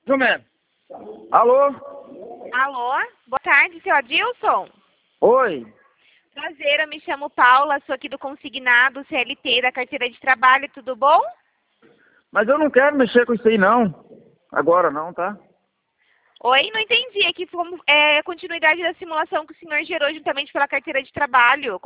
Jumento. Alô? Alô? Boa tarde, seu Adilson. Oi. Prazer, eu me chamo Paula, sou aqui do Consignado CLT da carteira de trabalho, tudo bom? Mas eu não quero mexer com isso aí, não. Agora não, tá? Oi, não entendi. Aqui é continuidade da simulação que o senhor gerou juntamente pela carteira de trabalho.